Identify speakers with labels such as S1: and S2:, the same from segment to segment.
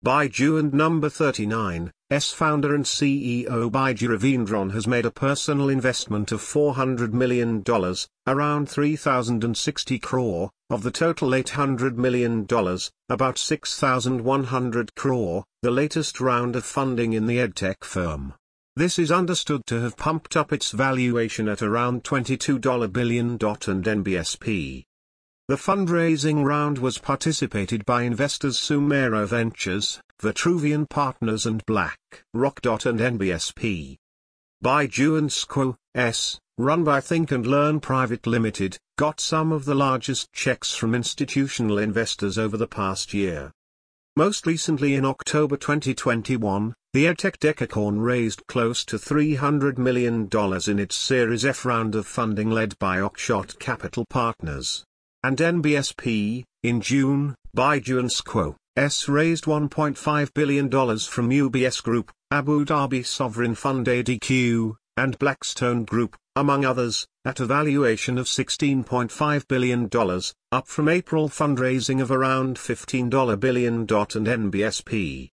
S1: Baiju and Number 39, founder and CEO Baiju Ravindran has made a personal investment of $400 million, around 3,060 crore, of the total $800 million, about 6,100 crore, the latest round of funding in the edtech firm. This is understood to have pumped up its valuation at around $22 billion and NBSP. The fundraising round was participated by investors Sumera Ventures, Vitruvian Partners and BlackRock. And NBSP. Baiju and SQO, run by Think and Learn Private Limited, got some of the largest checks from institutional investors over the past year. Most recently in October 2021, the EdTech Decacorn raised close to $300 million in its Series F round of funding led by Oakshott Capital Partners. And NBSP, in June, Baiju and SQO raised $1.5 billion from UBS Group, Abu Dhabi Sovereign Fund ADQ, and Blackstone Group, among others, at a valuation of $16.5 billion, up from April fundraising of around $15 billion and NBSP.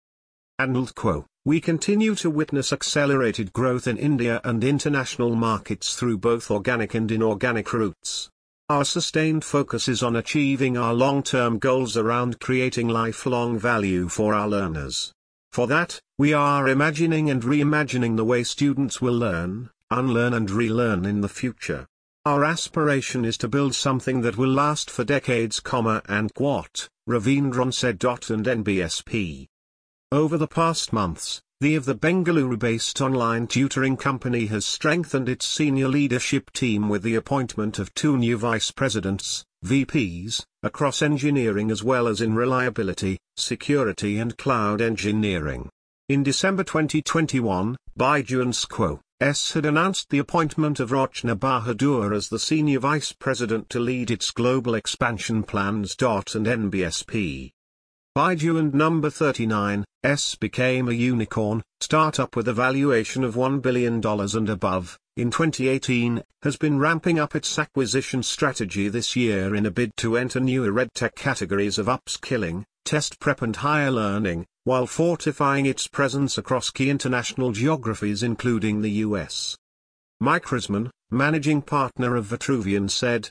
S1: We continue to witness accelerated growth in India and international markets through both organic and inorganic routes. Our sustained focus is on achieving our long-term goals around creating lifelong value for our learners. For that, we are imagining and reimagining the way students will learn, unlearn and relearn in the future. Our aspiration is to build something that will last for decades, and quote, Ravindran said. And NBSP. Over the past months, the Bengaluru-based online tutoring company has strengthened its senior leadership team with the appointment of 2 new vice presidents, VPs, across engineering as well as in reliability, security and cloud engineering. In December 2021, Baiju and SQO had announced the appointment of Rachna Bahadur as the senior vice president to lead its global expansion plans. And NBSP. Baiju and Number 39, became a unicorn, startup with a valuation of $1 billion and above, in 2018, has been ramping up its acquisition strategy this year in a bid to enter newer edtech categories of upskilling, test prep and higher learning, while fortifying its presence across key international geographies including the US. Mike Risman, managing partner of Vitruvian said,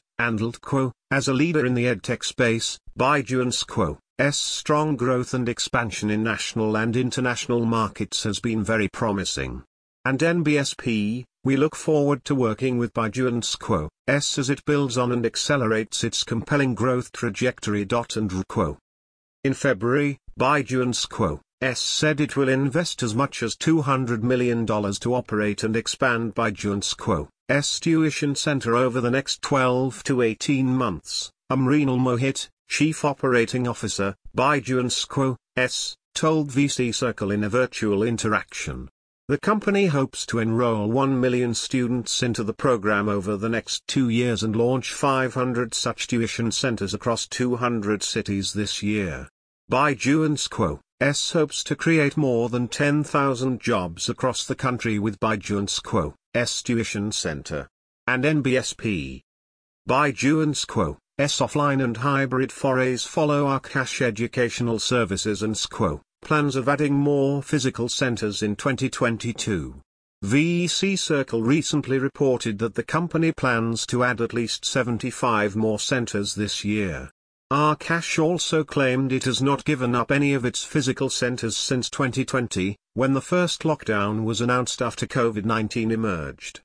S1: as a leader in the edtech space, Baiju and SQO's strong growth and expansion in national and international markets has been very promising. And NBSP, we look forward to working with Baiju and SQO as it builds on and accelerates its compelling growth trajectory. And RQO. In February, Baiju and SQO said it will invest as much as $200 million to operate and expand Baiju and SQO's tuition center over the next 12 to 18 months, Mrinal Mohit, Chief Operating Officer, Baiju and SQO's, told VC Circle in a virtual interaction. The company hopes to enroll 1 million students into the program over the next 2 years and launch 500 such tuition centers across 200 cities this year. Baiju and SQO's hopes to create more than 10,000 jobs across the country with Baiju and SQO's tuition center. And NBSP. Baiju and SQO's offline and hybrid forays follow Aakash Educational Services and SQO plans of adding more physical centers in 2022. VC Circle recently reported that the company plans to add at least 75 more centers this year. Aakash also claimed it has not given up any of its physical centers since 2020, when the first lockdown was announced after COVID-19 emerged.